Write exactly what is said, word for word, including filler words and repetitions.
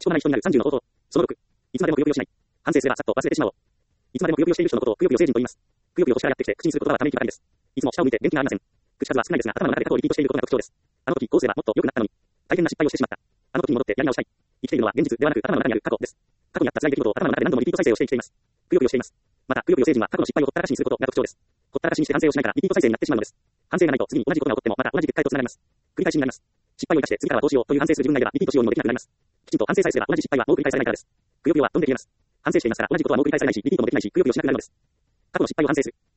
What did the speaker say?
まない人になるさんじゅうの方法。そのろく。いつまでもくよくよしない。反省すればさっと忘れてしまおう。いつまでもくよくよしている人のことをくよくよ成人と言います。くよくよとしゃやってきて口にする言葉はため息ばかりです。いつも下を向いて元気がありません。口数は少ないですが頭の中で過去をリピートしていることが特徴です。あの時こうすればもっと良くなったのに。大変な失敗をしてしまった。あの時に戻ってやり直したい。生きているのは現実ではなく頭の中にある過去です。過去にあった辛い出来事を頭の中で何度もリピート再生をして生きています。くよくよしています。また、くよくよ成人は過去の失敗をほったらかしにすることが特徴です。ほったらかしにして反省をしないからリピート再生になってしまうのです。反省がないと次に同じことが起こってもまた同じ結果へとつながります。繰り返しになります。失敗を生かして次からはどうしようという反省する自分がいればリピートしようにもできなくなります。きちんと反省さえすれば同じ失敗はもう繰り返されないからです。くよくよは飛んで消えます。反省していますから同じことはもう繰り返されないしリピートもできないしくよくよしなくなるのです。過去の失敗を反省する。